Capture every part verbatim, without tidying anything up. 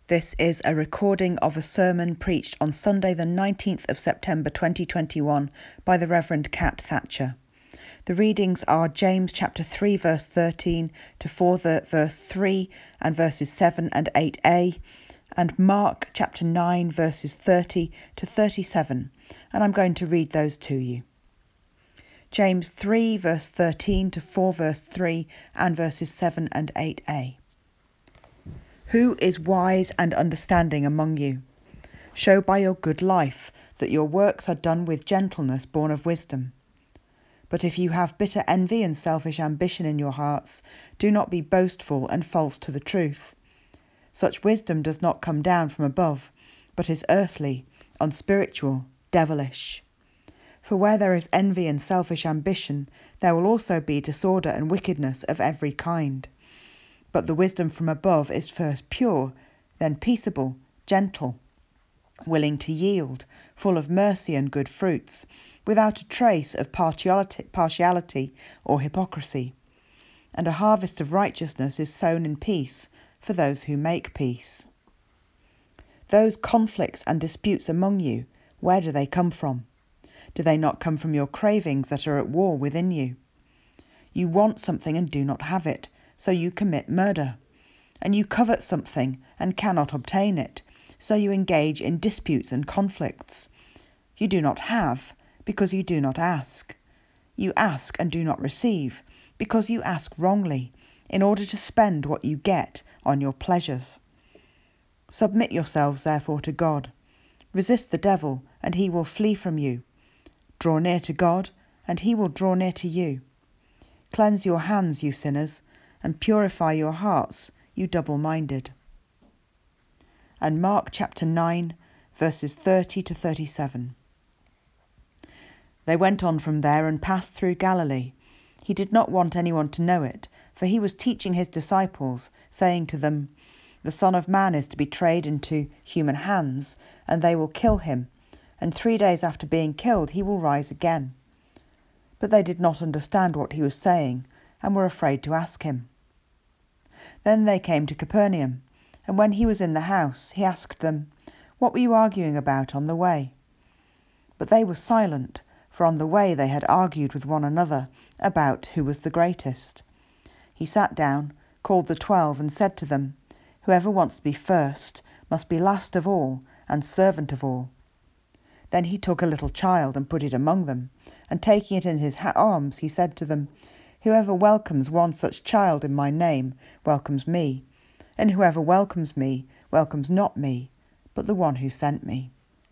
This is a recording of a sermon preached on Sunday the nineteenth of September twenty twenty-one by the Reverend Kat Thatcher. The readings are James chapter three verse thirteen to four verse three and verses seven and eight a, and Mark chapter nine verses thirty to thirty-seven, and I'm going to read those to you. James three verse thirteen to four verse three and verses seven and eight a. Who is wise and understanding among you? Show by your good life that your works are done with gentleness born of wisdom. But if you have bitter envy and selfish ambition in your hearts, do not be boastful and false to the truth. Such wisdom does not come down from above, but is earthly, unspiritual, devilish. For where there is envy and selfish ambition, there will also be disorder and wickedness of every kind. But the wisdom from above is first pure, then peaceable, gentle, willing to yield, full of mercy and good fruits, without a trace of partiality, partiality or hypocrisy. And a harvest of righteousness is sown in peace for those who make peace. Those conflicts and disputes among you, where do they come from? Do they not come from your cravings that are at war within you? You want something and do not have it, so you commit murder. And you covet something and cannot obtain it, so you engage in disputes and conflicts. You do not have, because you do not ask. You ask and do not receive, because you ask wrongly, in order to spend what you get on your pleasures. Submit yourselves therefore to God. Resist the devil, and he will flee from you. Draw near to God, and he will draw near to you. Cleanse your hands, you sinners, and purify your hearts, you double-minded. And Mark chapter nine, verses thirty to thirty-seven. They went on from there and passed through Galilee. He did not want anyone to know it, for he was teaching his disciples, saying to them, "The Son of Man is to be betrayed into human hands, and they will kill him, and three days after being killed he will rise again." But they did not understand what he was saying, and were afraid to ask him. Then they came to Capernaum, and when he was in the house, he asked them, "What were you arguing about on the way?" But they were silent, for on the way they had argued with one another about who was the greatest. He sat down, called the twelve, and said to them, "Whoever wants to be first must be last of all and servant of all." Then he took a little child and put it among them, and taking it in his arms, he said to them, "Whoever welcomes one such child in my name welcomes me, and whoever welcomes me welcomes not me, but the one who sent me."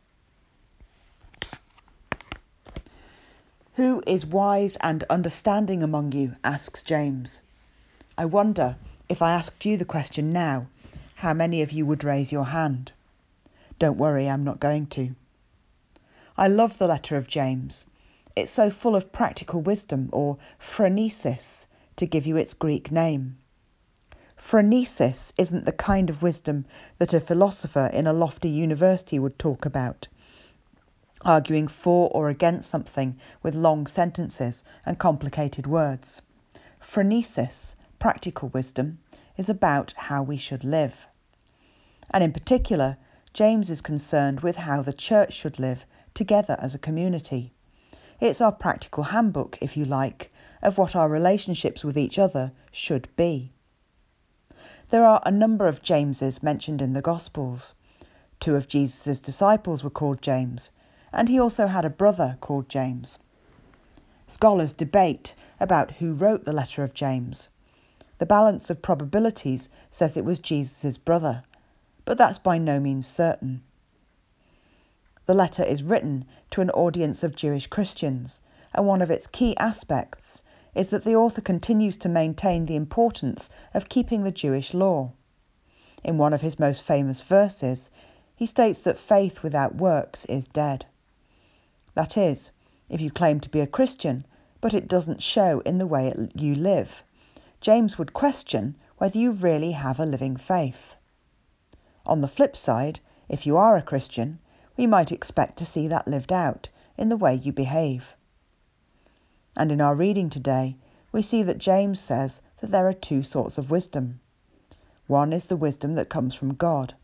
Who is wise and understanding among you? Asks James. I wonder, if I asked you the question now, how many of you would raise your hand? Don't worry, I'm not going to. I love the letter of James. It's so full of practical wisdom, or phronesis, to give you its Greek name. Phronesis isn't the kind of wisdom that a philosopher in a lofty university would talk about, arguing for or against something with long sentences and complicated words. Phronesis, practical wisdom, is about how we should live. And in particular, James is concerned with how the church should live together as a community. It's our practical handbook, if you like, of what our relationships with each other should be. There are a number of Jameses mentioned in the Gospels. Two of Jesus' disciples were called James, and he also had a brother called James. Scholars debate about who wrote the letter of James. The balance of probabilities says it was Jesus' brother, but that's by no means certain. The letter is written to an audience of Jewish Christians, and one of its key aspects is that the author continues to maintain the importance of keeping the Jewish law. In one of his most famous verses, he states that faith without works is dead. That is, if you claim to be a Christian, but it doesn't show in the way it, you live, James would question whether you really have a living faith. On the flip side, if you are a Christian, we might expect to see that lived out in the way you behave. And in our reading today, we see that James says that there are two sorts of wisdom. One is the wisdom that comes from God,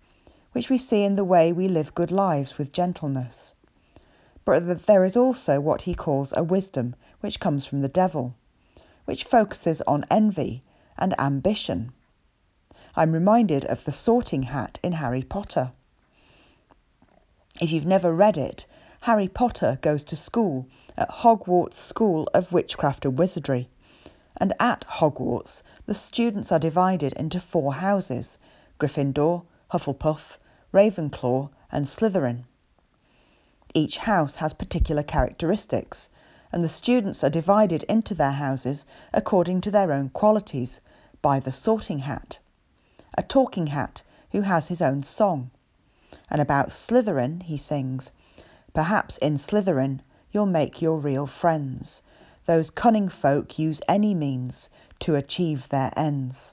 which we see in the way we live good lives with gentleness. But there is also what he calls a wisdom which comes from the devil, which focuses on envy and ambition. I'm reminded of the Sorting Hat in Harry Potter. If you've never read it, Harry Potter goes to school at Hogwarts School of Witchcraft and Wizardry, and at Hogwarts the students are divided into four houses: Gryffindor, Hufflepuff, Ravenclaw and Slytherin. Each house has particular characteristics, and the students are divided into their houses according to their own qualities by the Sorting Hat, a talking hat who has his own song. And about Slytherin he sings, "Perhaps in Slytherin you'll make your real friends. Those cunning folk use any means to achieve their ends."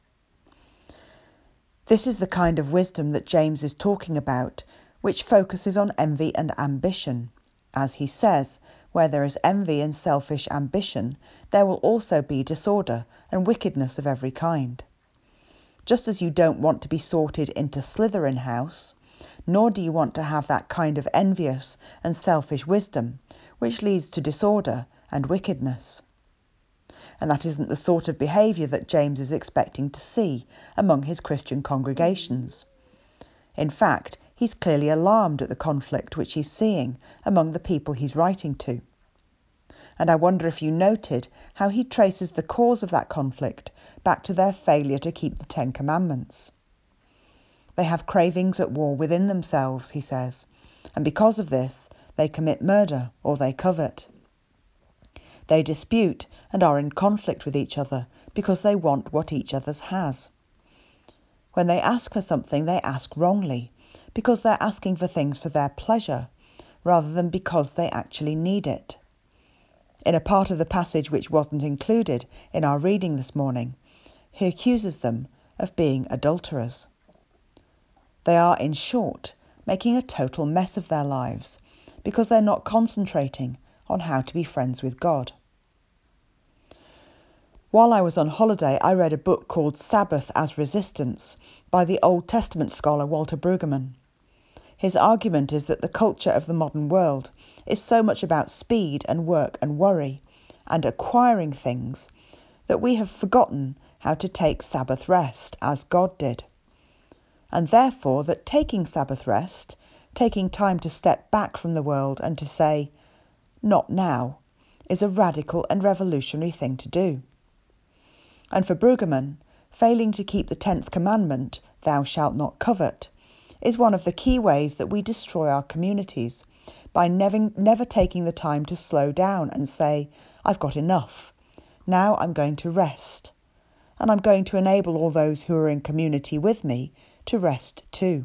This is the kind of wisdom that James is talking about, which focuses on envy and ambition. As he says, where there is envy and selfish ambition, there will also be disorder and wickedness of every kind. Just as you don't want to be sorted into Slytherin house, nor do you want to have that kind of envious and selfish wisdom, which leads to disorder and wickedness. And that isn't the sort of behaviour that James is expecting to see among his Christian congregations. In fact, he's clearly alarmed at the conflict which he's seeing among the people he's writing to. And I wonder if you noted how he traces the cause of that conflict back to their failure to keep the Ten Commandments. They have cravings at war within themselves, he says, and because of this, they commit murder or they covet. They dispute and are in conflict with each other because they want what each other has. When they ask for something, they ask wrongly, because they're asking for things for their pleasure, rather than because they actually need it. In a part of the passage which wasn't included in our reading this morning, he accuses them of being adulterers. They are, in short, making a total mess of their lives because they're not concentrating on how to be friends with God. While I was on holiday, I read a book called Sabbath as Resistance by the Old Testament scholar Walter Brueggemann. His argument is that the culture of the modern world is so much about speed and work and worry and acquiring things that we have forgotten how to take Sabbath rest as God did. And therefore that taking Sabbath rest, taking time to step back from the world and to say, "Not now," is a radical and revolutionary thing to do. And for Brueggemann, failing to keep the tenth commandment, "Thou shalt not covet," is one of the key ways that we destroy our communities, by never, never taking the time to slow down and say, "I've got enough. Now I'm going to rest. And I'm going to enable all those who are in community with me to rest too."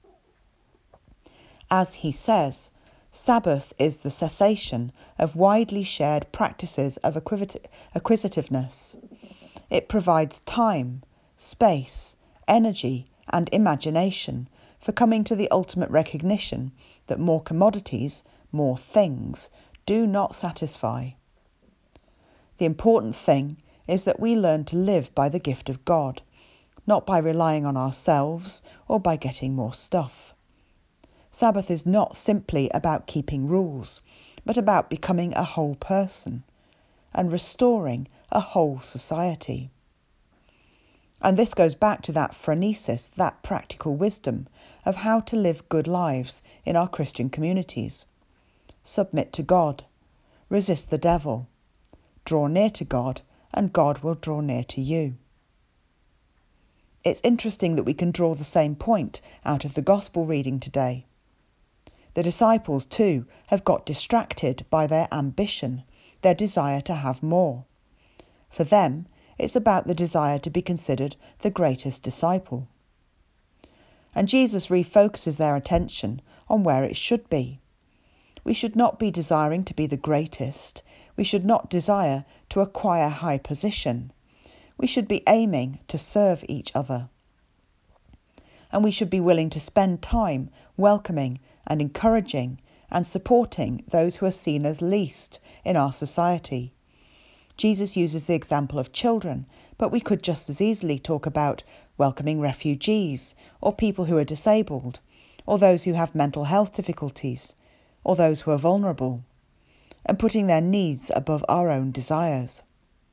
As he says, Sabbath is the cessation of widely shared practices of acquisitiveness. It provides time, space, energy, and imagination for coming to the ultimate recognition that more commodities, more things, do not satisfy. The important thing is that we learn to live by the gift of God, not by relying on ourselves or by getting more stuff. Sabbath is not simply about keeping rules, but about becoming a whole person and restoring a whole society. And this goes back to that phronesis, that practical wisdom of how to live good lives in our Christian communities. Submit to God, resist the devil, draw near to God, and God will draw near to you. It's interesting that we can draw the same point out of the Gospel reading today. The disciples, too, have got distracted by their ambition, their desire to have more. For them, it's about the desire to be considered the greatest disciple. And Jesus refocuses their attention on where it should be. We should not be desiring to be the greatest. We should not desire to acquire high position. We should be aiming to serve each other. And we should be willing to spend time welcoming and encouraging and supporting those who are seen as least in our society. Jesus uses the example of children, but we could just as easily talk about welcoming refugees, or people who are disabled, or those who have mental health difficulties, or those who are vulnerable, and putting their needs above our own desires.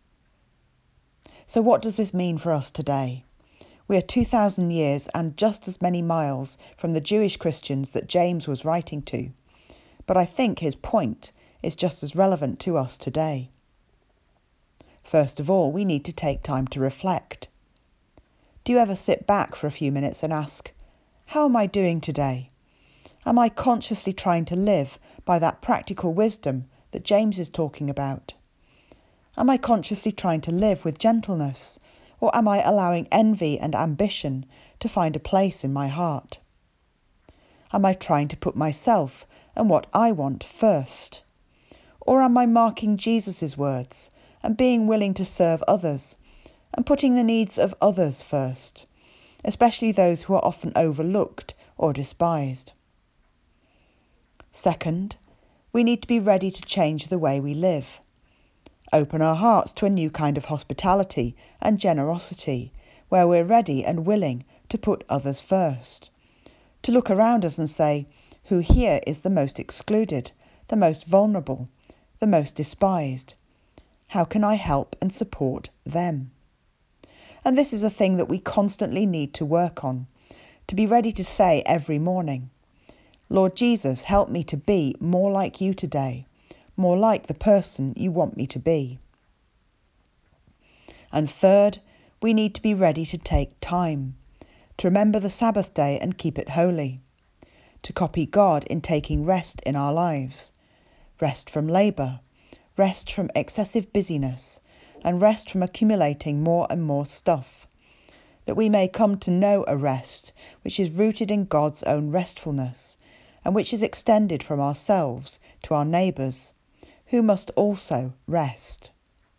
So what does this mean for us today? We are two thousand years and just as many miles from the Jewish Christians that James was writing to, but I think his point is just as relevant to us today. First of all, we need to take time to reflect. Do you ever sit back for a few minutes and ask, how am I doing today? Am I consciously trying to live by that practical wisdom that James is talking about? Am I consciously trying to live with gentleness, or am I allowing envy and ambition to find a place in my heart? Am I trying to put myself and what I want first? Or am I marking Jesus' words and being willing to serve others and putting the needs of others first, especially those who are often overlooked or despised? Second, we need to be ready to change the way we live. Open our hearts to a new kind of hospitality and generosity, where we're ready and willing to put others first. To look around us and say, who here is the most excluded, the most vulnerable, the most despised? How can I help and support them? And this is a thing that we constantly need to work on, to be ready to say every morning, Lord Jesus, help me to be more like you today, more like the person you want me to be. And third, we need to be ready to take time, to remember the Sabbath day and keep it holy, to copy God in taking rest in our lives, rest from labour, rest from excessive busyness, and rest from accumulating more and more stuff, that we may come to know a rest which is rooted in God's own restfulness, and which is extended from ourselves to our neighbours, who must also rest.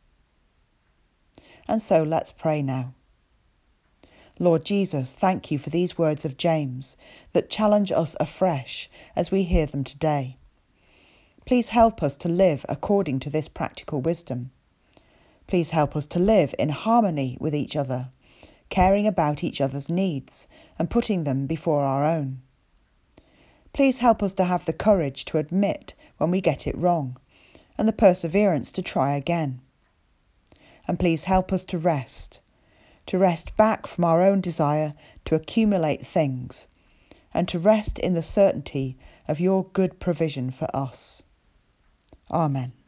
And so let's pray now. Lord Jesus, thank you for these words of James that challenge us afresh as we hear them today. Please help us to live according to this practical wisdom. Please help us to live in harmony with each other, caring about each other's needs and putting them before our own. Please help us to have the courage to admit when we get it wrong, and the perseverance to try again. And please help us to rest, to rest back from our own desire to accumulate things, and to rest in the certainty of your good provision for us. Amen.